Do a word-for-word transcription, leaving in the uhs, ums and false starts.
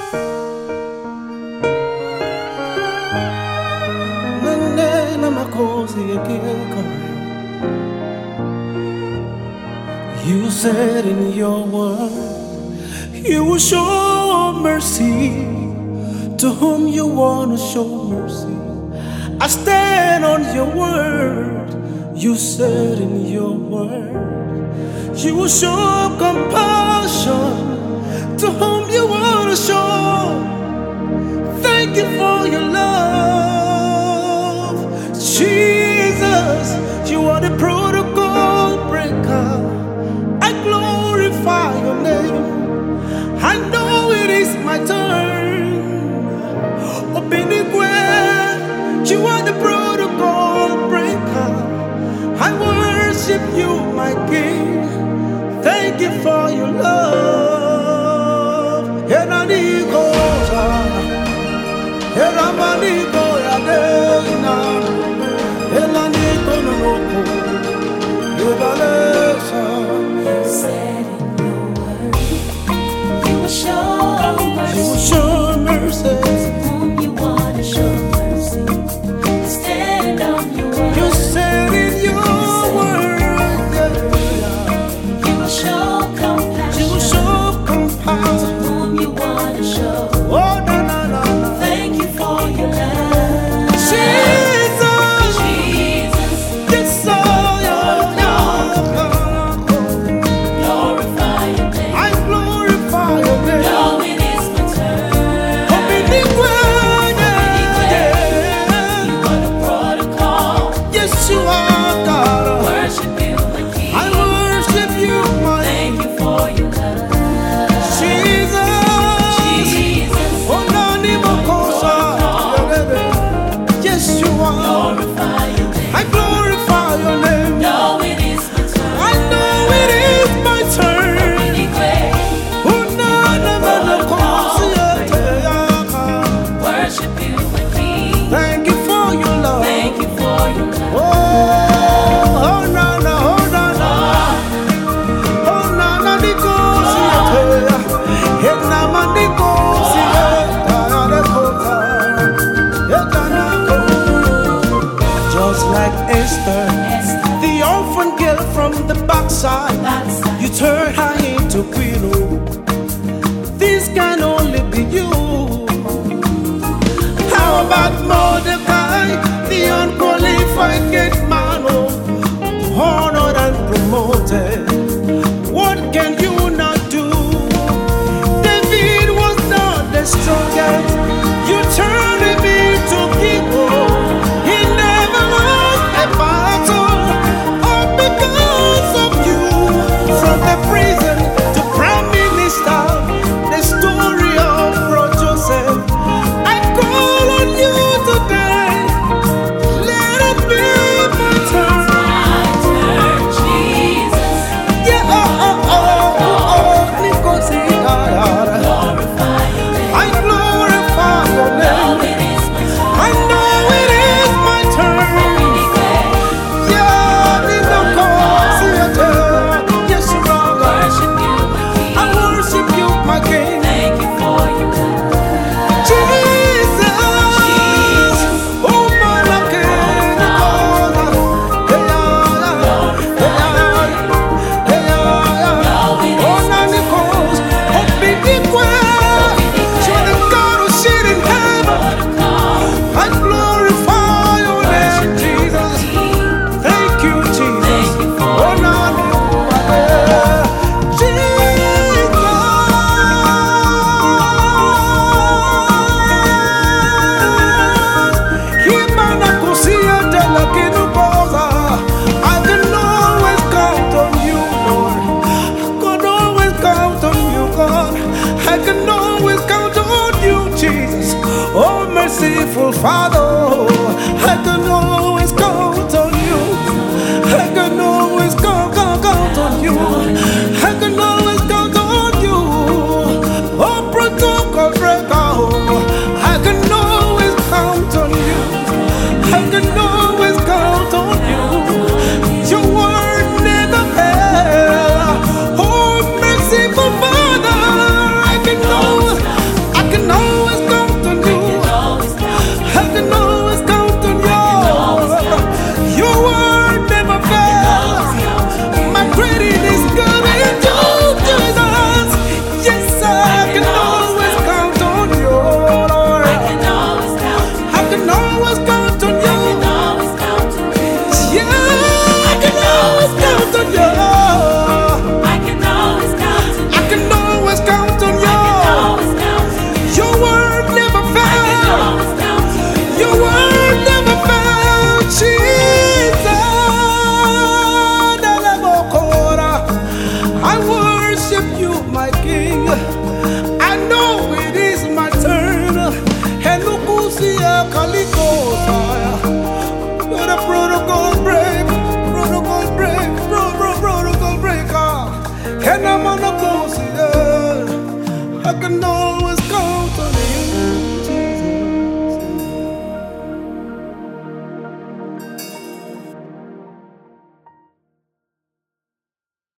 You said in your word, you will show mercy to whom you want to show mercy. I stand on your word. You said in your word, you will show compassion to whom you want to show. Thank you for your love, Jesus. You are the protocol breaker. I glorify your name. I know it is my turn. Obinigwe, you are the protocol breaker. I worship you, my King. Thank you for your love. Enaniko, Eramaniko, Yadena, Elaniko, Noko, Yubalesa. You said in your word, you will show mercy. You will show mercy. To whom you want to show mercy. Stand on your word. You said in your word, you will show compassion. you will show compassion. To whom you want to show. Oh, no, no, no, no. Thank you for your love. Jesus, Jesus, yes, oh, yeah, glorify your name. I glorify your name. Now it is my turn. Obinigwe, yeah. You are the protocol. Yes, you are God. Worship you, my King. I worship you, my Thank you for your love. Jesus. Jesus, Oh, Nani Mokosa. Yes, you are. glorify your name. I glorify your name. Now it is my turn. I know it is my turn. Anyway, Oh, Nana Mokosa. worship you, my King. Thank you for your love. Thank you for your love. Oh, oh, Nana, oh, Nana. Oh, Nana, Nikosi. Hey, Nama, Nikosi. Just like Esther, the orphan girl from the backside, Backside. you turn her into queen. Oh, this can only be you. How about Mordecai, the unqualified gate man, oh, honored and promoted? What can you not do? David was not the strongest. You turned him into king. Oh, he never lost a battle. All because of you. From the prison to prime minister, the story of Bro Joseph. I call on you today. Let it be my turn. My turn, Jesus. Yeah, oh, oh, oh, oh, oh, Nikosi, ah, ah, ah. Glorify your name. I glorify your Now name. it is my turn. I know it is my turn. Anyway, Yeah, Nikosi, ah, ah. Yes, you are God. worship you, my King. I worship you, my King. Thank you for your love. Jesus. Oh, my King. Hey, ah, ah. Hey, ah, hey, ah, ah. Oh, na Nikos. Oh, Bigigwe. You're the God who sit in heaven. I glorify your name, Jesus. Thank you, Jesus. Oh, na Jesus. Himana kusia tela kinukosa. I can always count on you, Lord. I can always count on you, God. I can always count on you, Jesus. Oh, merciful Father. I can always count on you. I can always count, count, count on you. I can always count on you. Oh, protocol breaker. I can always count on you. I can always count on you. Your word never fails. Oh, merciful Father, I can always, I can I know it is my turn. And look who's here, Kalikosa. You're the protocol break, protocol break, pro, pro, protocol breaker. And I'm on a course, yeah. I can always